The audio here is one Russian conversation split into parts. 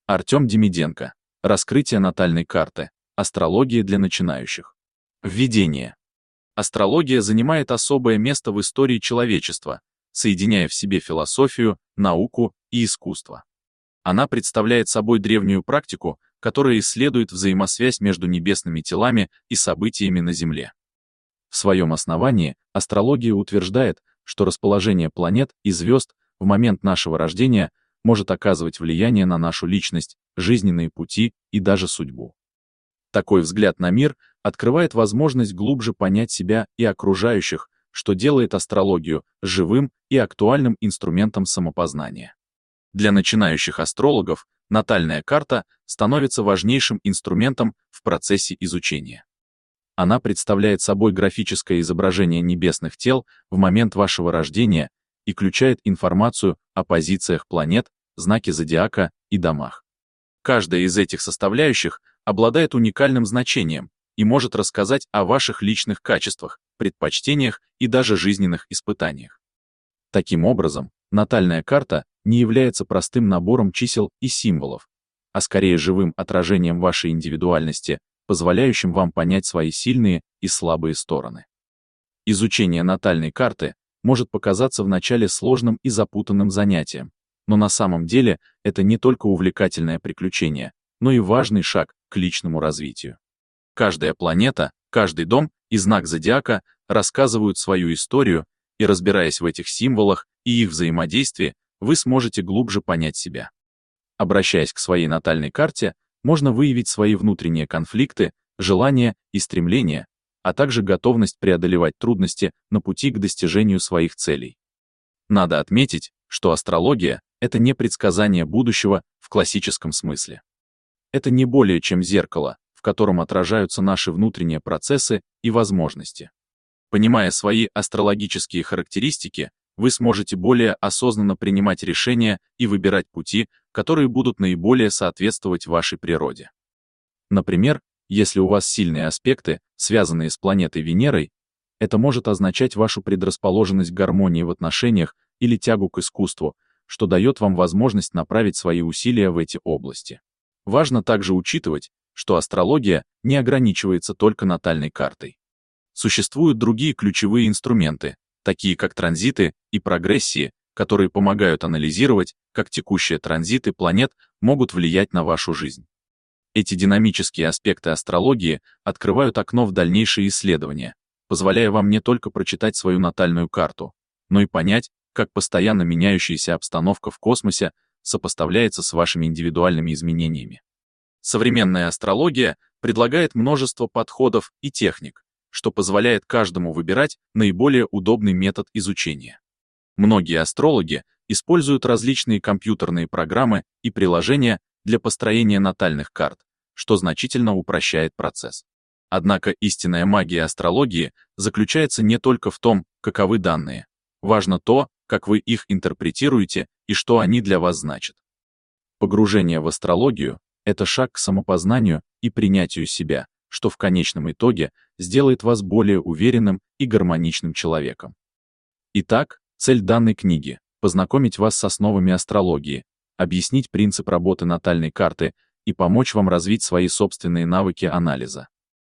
Артем Демиденко. Раскрытие натальной карты. Астрология для начинающих. Введение. Астрология занимает особое место в истории человечества, соединяя в себе философию, науку и искусство. Она представляет собой древнюю практику, которая исследует взаимосвязь между небесными телами и событиями на Земле. В своем основании астрология утверждает, что расположение планет и звезд в момент нашего рождения может оказывать влияние на нашу личность, жизненные пути и даже судьбу. Такой взгляд на мир открывает возможность глубже понять себя и окружающих, что делает астрологию живым и актуальным инструментом самопознания. Для начинающих астрологов натальная карта становится важнейшим инструментом в процессе изучения. Она представляет собой графическое изображение небесных тел в момент вашего рождения и включает информацию о позициях планет, знаке зодиака и домах. Каждая из этих составляющих обладает уникальным значением и может рассказать о ваших личных качествах, предпочтениях и даже жизненных испытаниях. Таким образом, натальная карта не является простым набором чисел и символов, а скорее живым отражением вашей индивидуальности, позволяющим вам понять свои сильные и слабые стороны. Изучение натальной карты может показаться вначале сложным и запутанным занятием, но на самом деле это не только увлекательное приключение, но и важный шаг к личному развитию. Каждая планета, каждый дом и знак зодиака рассказывают свою историю, и разбираясь в этих символах и их взаимодействии, вы сможете глубже понять себя. Обращаясь к своей натальной карте, можно выявить свои внутренние конфликты, желания и стремления, а также готовность преодолевать трудности на пути к достижению своих целей. Надо отметить, что астрология — это не предсказание будущего в классическом смысле. Это не более чем зеркало, в котором отражаются наши внутренние процессы и возможности. Понимая свои астрологические характеристики, вы сможете более осознанно принимать решения и выбирать пути, которые будут наиболее соответствовать вашей природе. Например, если у вас сильные аспекты, связанные с планетой Венерой, это может означать вашу предрасположенность к гармонии в отношениях или тягу к искусству, что дает вам возможность направить свои усилия в эти области. Важно также учитывать, что астрология не ограничивается только натальной картой. Существуют другие ключевые инструменты, такие как транзиты и прогрессии, которые помогают анализировать, как текущие транзиты планет могут влиять на вашу жизнь. Эти динамические аспекты астрологии открывают окно в дальнейшие исследования, позволяя вам не только прочитать свою натальную карту, но и понять, как постоянно меняющаяся обстановка в космосе сопоставляется с вашими индивидуальными изменениями. Современная астрология предлагает множество подходов и техник, что позволяет каждому выбирать наиболее удобный метод изучения. Многие астрологи используют различные компьютерные программы и приложения для построения натальных карт, что значительно упрощает процесс. Однако истинная магия астрологии заключается не только в том, каковы данные. Важно то, как вы их интерпретируете и что они для вас значат. Погружение в астрологию — это шаг к самопознанию и принятию себя, что в конечном итоге сделает вас более уверенным и гармоничным человеком. Итак, цель данной книги — познакомить вас с основами астрологии, объяснить принцип работы натальной карты и помочь вам развить свои собственные навыки анализа.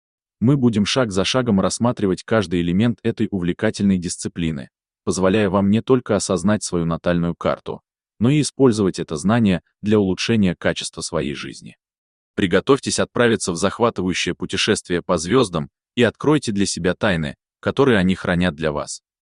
Мы будем шаг за шагом рассматривать каждый элемент этой увлекательной дисциплины, позволяя вам не только осознать свою натальную карту, но и использовать это знание для улучшения качества своей жизни. Приготовьтесь отправиться в захватывающее путешествие по звездам и откройте для себя тайны, которые они хранят для вас.